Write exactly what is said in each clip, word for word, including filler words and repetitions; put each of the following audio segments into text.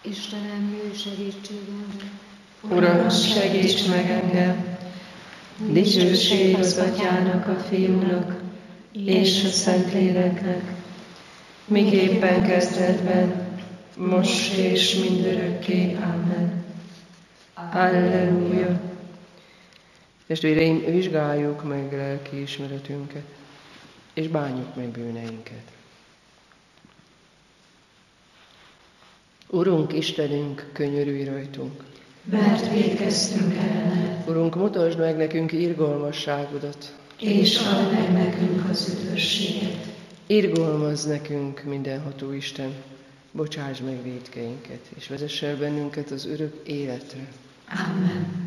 Istenem, jöjj segítségemre! Uram, segíts meg engem! Dicsőség az Atyának, a Fiúnak és a Szentléleknek, miképpen kezdetben, most és mindörökké. Amen. Alleluja! Testvéreim, vizsgáljuk meg lelkiismeretünket, és bánjuk meg bűneinket. Urunk, Istenünk, könyörülj rajtunk! Mert vétkeztünk ellened. Urunk, mutasd meg nekünk irgalmasságodat, és add meg nekünk az üdvösséget. Irgalmazz nekünk, mindenható Isten, bocsáss meg vétkeinket, és vezess el bennünket az örök életre. Amen.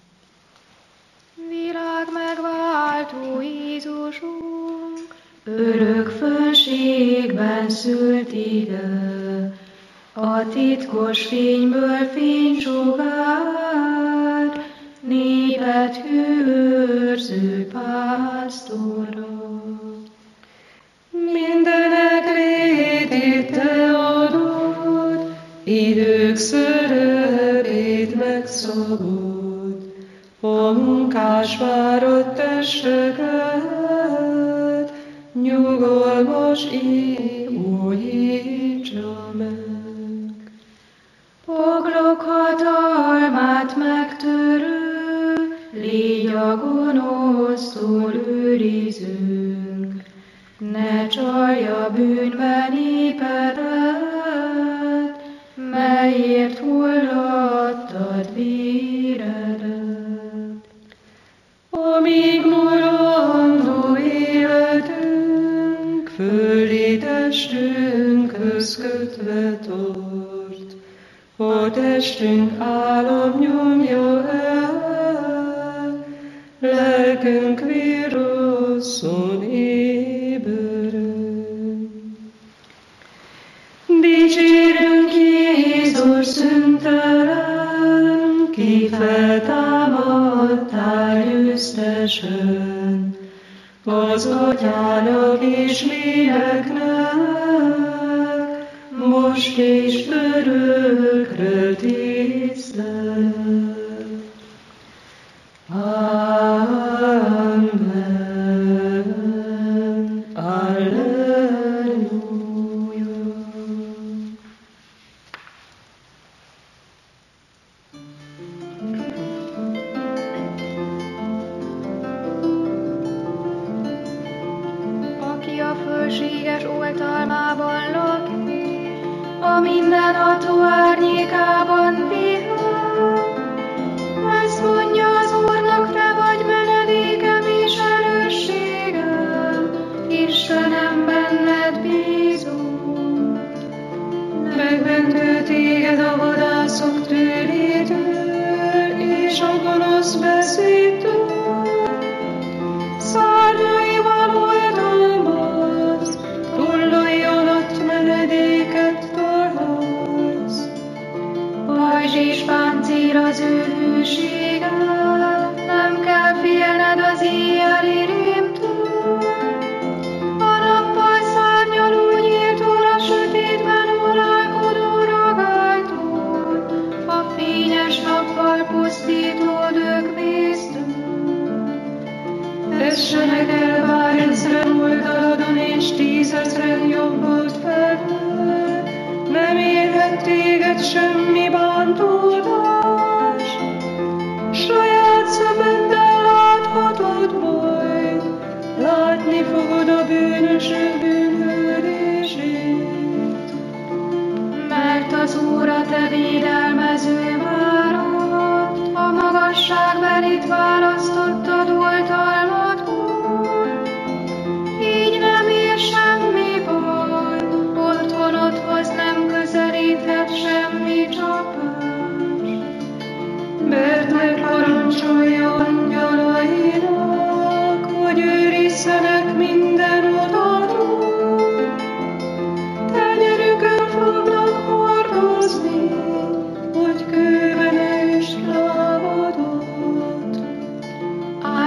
Világ megváltó Jézusunk, örök fönségben szült ide, a titkos fényből fénysugár, népet hűőrző pásztora. Mindenek létét te adod, idők szörötét megszabod, a munkás fáradt testeket, nyugalmas éj újítsa meg. Poklok hatalmát megtörő, légy a gonosztól őrizünk, ne csalja bűnbe népedet, melyért hullattad véredet. Amíg maradó életünk, földi testünkhöz kötve tart, a testünk álom nyomja el, lelkünk vírosszon ébred. Dicsérünk Jézus szüntelen, ki feltámadtál győztesen, az Atyának és léleknek, most és örökre tisztelet. Amen. Alleluja. aki a fölséges oltalmában lakik, a mindenható árnyékában pihen. Ezt mondja az Úrnak, te vagy menedékem és erősségem, Istenem, benned bízom. Megmentő téged a vadászok tőlétől, és a gonosz beszédtől. Szárnyaival oltalmaz, tollai alatt menedéket találsz. Pajzs és páncél az ő hűsége, nem kell félned az éjjeli rémtől. A nappal szárnyaló nyíltól, a sötétben uralkodó ragálytól, a fényes nappal pusztító dögvésztől. Tessenek el bár ezren oldaladon, és tízezren jobbod felől, nem érhet téged semmi bántódás. Saját szemeddel láthatod majd, látni fogod a bűnösök bűnhődését. Mert az Úr a te védelmező várod, a magasságbelit választottad oltalmadból. Így nem ér semmi baj, otthonodhoz nem közelíthet semmi csapás. Mert megparancsolja angyalainak, hogy őrizzenek minden utatról. Tenyerükön fognak hordozni, hogy kőbe ne üsd lábadat.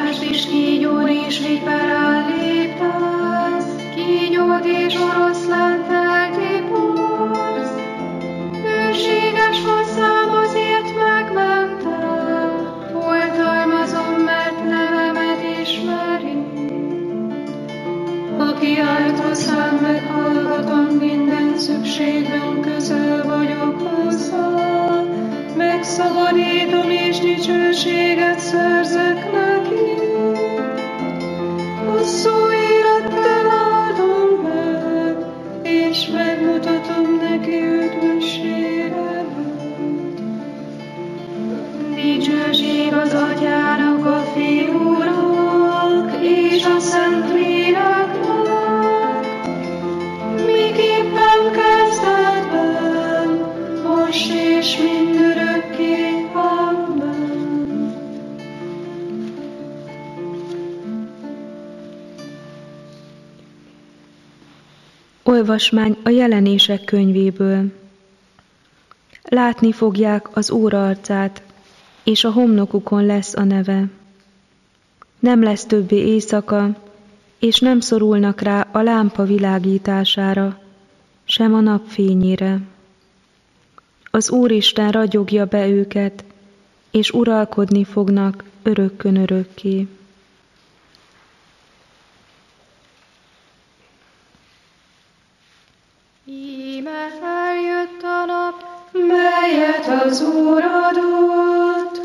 Olvasmány a Jelenések könyvéből. Látni fogják az Úr arcát, és a homlokukon lesz a neve. Nem lesz többé éjszaka, és nem szorulnak rá a lámpa világítására, sem a napfényére. Az Úristen ragyogja be őket, és uralkodni fognak örökkön örökké. Íme eljött a nap, melyet az Úr adott,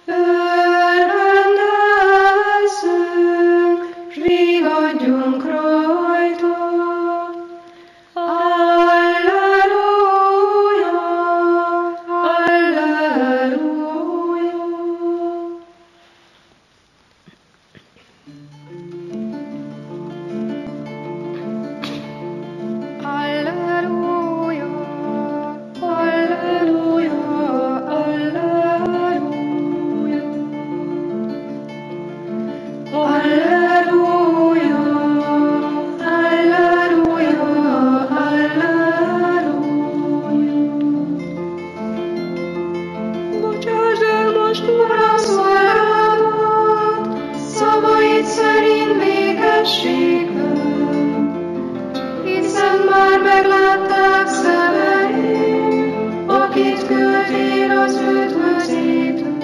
örvendezzünk, s vigadjunk rajta. Alleluja, alleluja. Alleluja, alleluja, alleluja. Alleluja, alleluja, alleluja. Bocsásd el most, Uram, szolgálatot, szavaid szerint békességben, hiszen már meglátták szemeim, akit küldtél az üdvözítőt.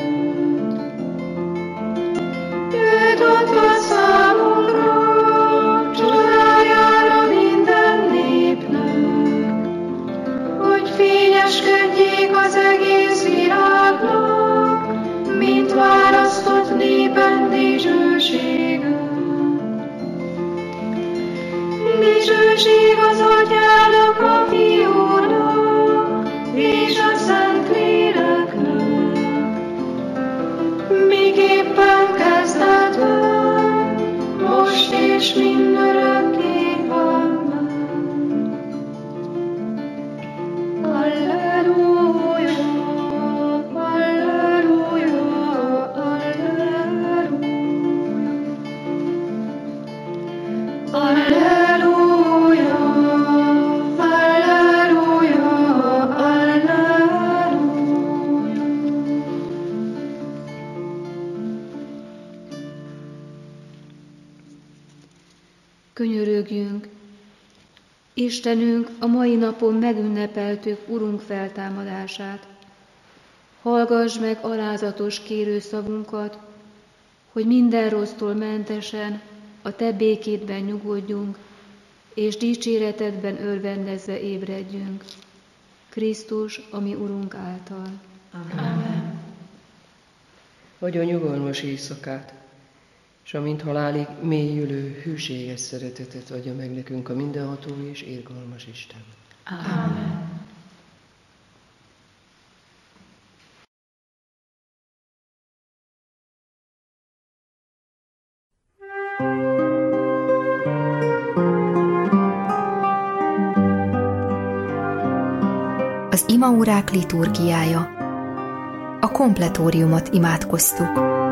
Őt adtad számunkra, csodájára minden népnek, hogy fényeskedjék az egész világnak, mint választott népen dicsősége. Dicsőség az Atyának, a Fiúnak, és a Szentléleknek, miképpen kezdetben, most és mindörökké. Amen. Alleluja, alleluja, alleluja. Alleluja, alleluja, alleluja. Könyörögjünk! Istenünk, a mai napon megünnepeltük Urunk feltámadását. Hallgass meg alázatos kérőszavunkat, hogy minden rossztól mentesen a Te békédben nyugodjunk, és dicséretedben örvendezve ébredjünk. Krisztus, a mi Urunk által. Amen. Adjon nyugalmas éjszakát, és amint halálig mélyülő, hűséges szeretetet adja meg nekünk a mindenható és irgalmas Isten. Amen. Az imaórák liturgiája. A kompletóriumot imádkoztuk.